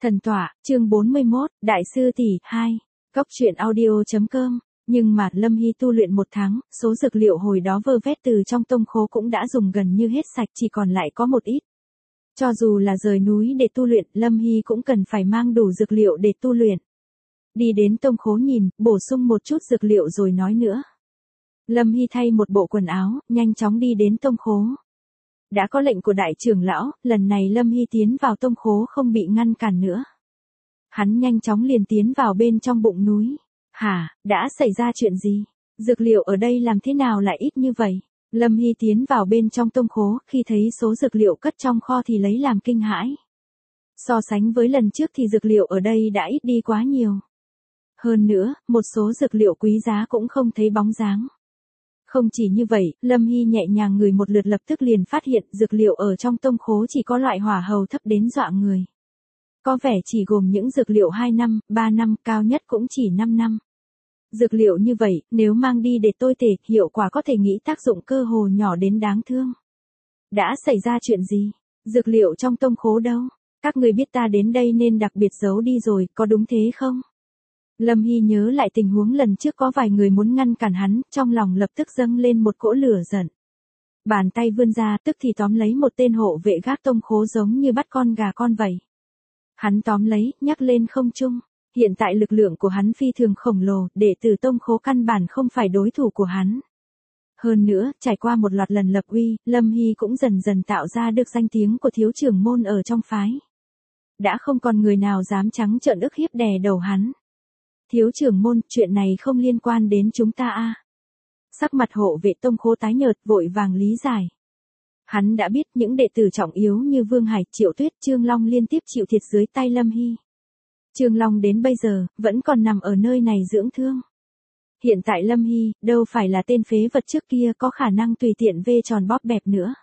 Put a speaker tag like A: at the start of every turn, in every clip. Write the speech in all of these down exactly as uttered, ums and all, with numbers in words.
A: Thần tọa, chương bốn mươi mốt, Đại sư tỷ, hai. Cốc truyện audio.com. Nhưng mà Lâm Hy tu luyện một tháng, số dược liệu hồi đó vơ vét từ trong tông khố cũng đã dùng gần như hết sạch, chỉ còn lại có một ít. Cho dù là rời núi để tu luyện, Lâm Hy cũng cần phải mang đủ dược liệu để tu luyện. Đi đến tông khố nhìn, bổ sung một chút dược liệu rồi nói nữa. Lâm Hy thay một bộ quần áo, nhanh chóng đi đến tông khố. Đã có lệnh của đại trưởng lão, lần này Lâm Hy tiến vào tông khố không bị ngăn cản nữa. Hắn nhanh chóng liền tiến vào bên trong bụng núi. Hả, đã xảy ra chuyện gì? Dược liệu ở đây làm thế nào lại ít như vậy? Lâm Hy tiến vào bên trong tông khố, khi thấy số dược liệu cất trong kho thì lấy làm kinh hãi. So sánh với lần trước thì dược liệu ở đây đã ít đi quá nhiều. Hơn nữa, một số dược liệu quý giá cũng không thấy bóng dáng. Không chỉ như vậy, Lâm Hy nhẹ nhàng ngửi một lượt lập tức liền phát hiện dược liệu ở trong tông khố chỉ có loại hỏa hầu thấp đến dọa người. Có vẻ chỉ gồm những dược liệu hai năm, ba năm, cao nhất cũng chỉ năm năm. Dược liệu như vậy, nếu mang đi để tôi tể, hiệu quả có thể nghĩ tác dụng cơ hồ nhỏ đến đáng thương. Đã xảy ra chuyện gì? Dược liệu trong tông khố đâu? Các người biết ta đến đây nên đặc biệt giấu đi rồi, có đúng thế không? Lâm Hy nhớ lại tình huống lần trước có vài người muốn ngăn cản hắn, trong lòng lập tức dâng lên một cỗ lửa giận. Bàn tay vươn ra, tức thì tóm lấy một tên hộ vệ gác tông khố giống như bắt con gà con vậy. Hắn tóm lấy, nhắc lên không trung. Hiện tại lực lượng của hắn phi thường khổng lồ, đệ tử tông khố căn bản không phải đối thủ của hắn. Hơn nữa, trải qua một loạt lần lập uy, Lâm Hy cũng dần dần tạo ra được danh tiếng của thiếu trưởng môn ở trong phái. Đã không còn người nào dám trắng trợn ức hiếp đè đầu hắn. Thiếu trưởng môn, chuyện này không liên quan đến chúng ta a. Sắc mặt hộ vệ tông khố tái nhợt, vội vàng lý giải. Hắn đã biết những đệ tử trọng yếu như Vương Hải, Triệu Tuyết, Trương Long liên tiếp chịu thiệt dưới tay Lâm Hy. Trương Long đến bây giờ, vẫn còn nằm ở nơi này dưỡng thương. Hiện tại Lâm Hy, đâu phải là tên phế vật trước kia có khả năng tùy tiện vê tròn bóp bẹp nữa.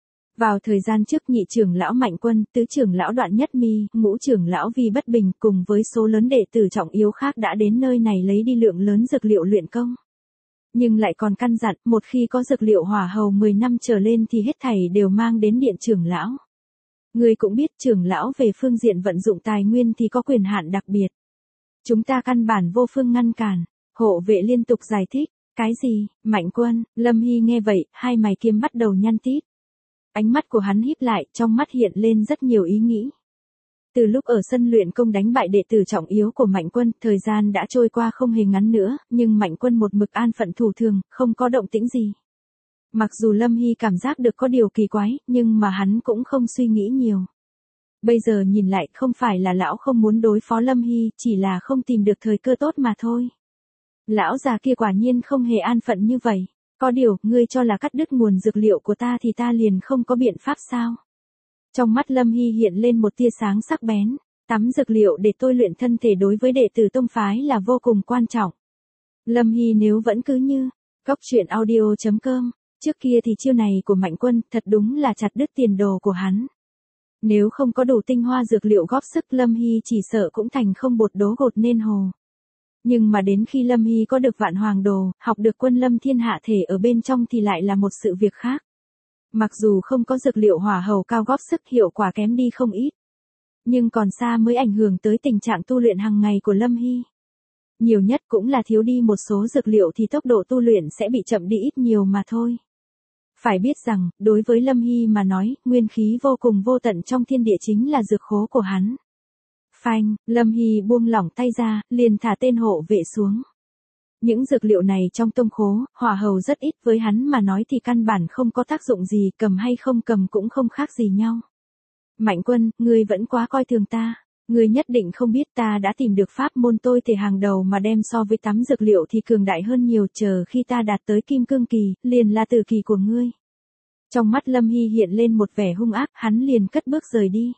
A: Vào thời gian trước nhị trưởng lão Mạnh Quân, tứ trưởng lão Đoạn Nhất Mi, ngũ trưởng lão Vi Bất Bình cùng với số lớn đệ tử trọng yếu khác đã đến nơi này lấy đi lượng lớn dược liệu luyện công. Nhưng lại còn căn dặn, một khi có dược liệu hỏa hầu mười năm trở lên thì hết thảy đều mang đến điện trưởng lão. Người cũng biết trưởng lão về phương diện vận dụng tài nguyên thì có quyền hạn đặc biệt. Chúng ta căn bản vô phương ngăn cản. Hộ vệ liên tục giải thích. Cái gì? Mạnh Quân? Lâm Hy nghe vậy, hai mày kiếm bắt đầu nhăn tít. Ánh mắt của hắn híp lại, trong mắt hiện lên rất nhiều ý nghĩ. Từ lúc ở sân luyện công đánh bại đệ tử trọng yếu của Mạnh Quân, thời gian đã trôi qua không hề ngắn nữa, nhưng Mạnh Quân một mực an phận thủ thường, không có động tĩnh gì. Mặc dù Lâm Hy cảm giác được có điều kỳ quái, nhưng mà hắn cũng không suy nghĩ nhiều. Bây giờ nhìn lại, không phải là lão không muốn đối phó Lâm Hy, chỉ là không tìm được thời cơ tốt mà thôi. Lão già kia quả nhiên không hề an phận như vậy. Có điều, ngươi cho là cắt đứt nguồn dược liệu của ta thì ta liền không có biện pháp sao? Trong mắt Lâm Hy hiện lên một tia sáng sắc bén. Tắm dược liệu để tôi luyện thân thể đối với đệ tử tông phái là vô cùng quan trọng. Lâm Hy nếu vẫn cứ như, cốc truyện audio.com. Trước kia thì chiêu này của Mạnh Quân thật đúng là chặt đứt tiền đồ của hắn. Nếu không có đủ tinh hoa dược liệu góp sức Lâm Hy chỉ sợ cũng thành không bột đố gột nên hồ. Nhưng mà đến khi Lâm Hy có được vạn hoàng đồ, học được quân lâm thiên hạ thể ở bên trong thì lại là một sự việc khác. Mặc dù không có dược liệu hỏa hầu cao góp sức hiệu quả kém đi không ít. Nhưng còn xa mới ảnh hưởng tới tình trạng tu luyện hàng ngày của Lâm Hy. Nhiều nhất cũng là thiếu đi một số dược liệu thì tốc độ tu luyện sẽ bị chậm đi ít nhiều mà thôi. Phải biết rằng, đối với Lâm Hy mà nói, nguyên khí vô cùng vô tận trong thiên địa chính là dược khố của hắn. Phanh, Lâm Hy buông lỏng tay ra, liền thả tên hộ vệ xuống. Những dược liệu này trong tông khố, hỏa hầu rất ít, với hắn mà nói thì căn bản không có tác dụng gì, cầm hay không cầm cũng không khác gì nhau. Mạnh Quân, ngươi vẫn quá coi thường ta. Ngươi nhất định không biết ta đã tìm được pháp môn tôi thể hàng đầu mà đem so với tắm dược liệu thì cường đại hơn nhiều, chờ khi ta đạt tới kim cương kỳ, liền là tử kỳ của ngươi. Trong mắt Lâm Hy hiện lên một vẻ hung ác, hắn liền cất bước rời đi.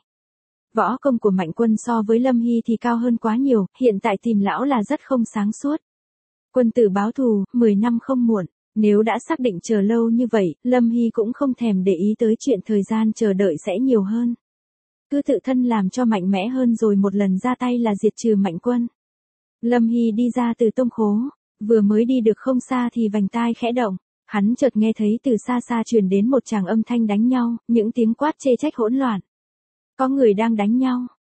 A: Võ công của Mạnh Quân so với Lâm Hy thì cao hơn quá nhiều, hiện tại tìm lão là rất không sáng suốt. Quân tử báo thù, mười năm không muộn, nếu đã xác định chờ lâu như vậy, Lâm Hy cũng không thèm để ý tới chuyện thời gian chờ đợi sẽ nhiều hơn. Cứ tự thân làm cho mạnh mẽ hơn rồi một lần ra tay là diệt trừ Mạnh Quân. Lâm Hy đi ra từ tông khố, vừa mới đi được không xa thì vành tai khẽ động, hắn chợt nghe thấy từ xa xa truyền đến một tràng âm thanh đánh nhau, những tiếng quát chê trách hỗn loạn. Có người đang đánh nhau,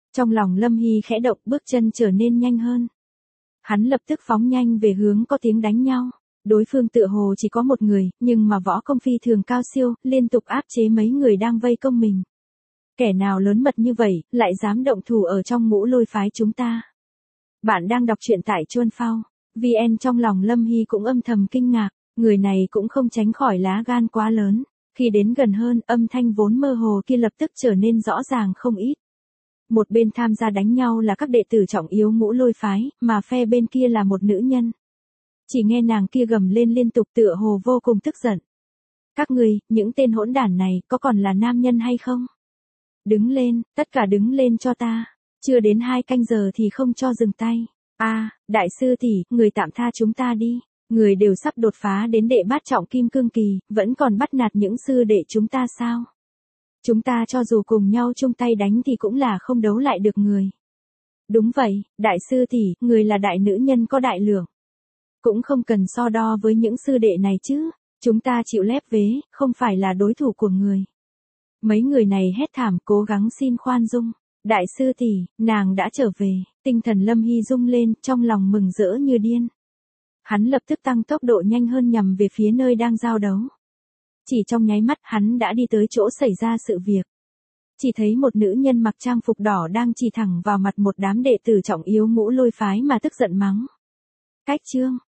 A: Trong lòng Lâm Hy khẽ động, bước chân trở nên nhanh hơn. Hắn lập tức phóng nhanh về hướng có tiếng đánh nhau. Đối phương tựa hồ chỉ có một người, nhưng mà võ công phi thường cao siêu, liên tục áp chế mấy người đang vây công mình. Kẻ nào lớn mật như vậy, lại dám động thủ ở trong Ngũ Lôi phái chúng ta. Bạn đang đọc truyện tại Chuân Phao. vê en. Trong lòng Lâm Hy cũng âm thầm kinh ngạc, người này cũng không tránh khỏi lá gan quá lớn. Khi đến gần hơn, âm thanh vốn mơ hồ kia lập tức trở nên rõ ràng không ít. Một bên tham gia đánh nhau là các đệ tử trọng yếu Ngũ Lôi phái, mà phe bên kia là một nữ nhân. Chỉ nghe nàng kia gầm lên liên tục tựa hồ vô cùng tức giận. Các người, những tên hỗn đản này, có còn là nam nhân hay không? Đứng lên, tất cả đứng lên cho ta. Chưa đến hai canh giờ thì không cho dừng tay. A, à, đại sư tỷ, người tạm tha chúng ta đi. Người đều sắp đột phá đến đệ bát trọng kim cương kỳ, vẫn còn bắt nạt những sư đệ chúng ta sao? Chúng ta cho dù cùng nhau chung tay đánh thì cũng là không đấu lại được người. Đúng vậy, đại sư tỷ, người là đại nữ nhân có đại lượng. Cũng không cần so đo với những sư đệ này chứ. Chúng ta chịu lép vế, không phải là đối thủ của người. Mấy người này hét thảm cố gắng xin khoan dung. Đại sư tỷ, nàng đã trở về. Tinh thần Lâm Hy rung lên, trong lòng mừng rỡ như điên. Hắn lập tức tăng tốc độ nhanh hơn nhằm về phía nơi đang giao đấu. Chỉ trong nháy mắt hắn đã đi tới chỗ xảy ra sự việc. Chỉ thấy một nữ nhân mặc trang phục đỏ đang chỉ thẳng vào mặt một đám đệ tử trọng yếu Ngũ Lôi phái mà tức giận mắng. Cách chương,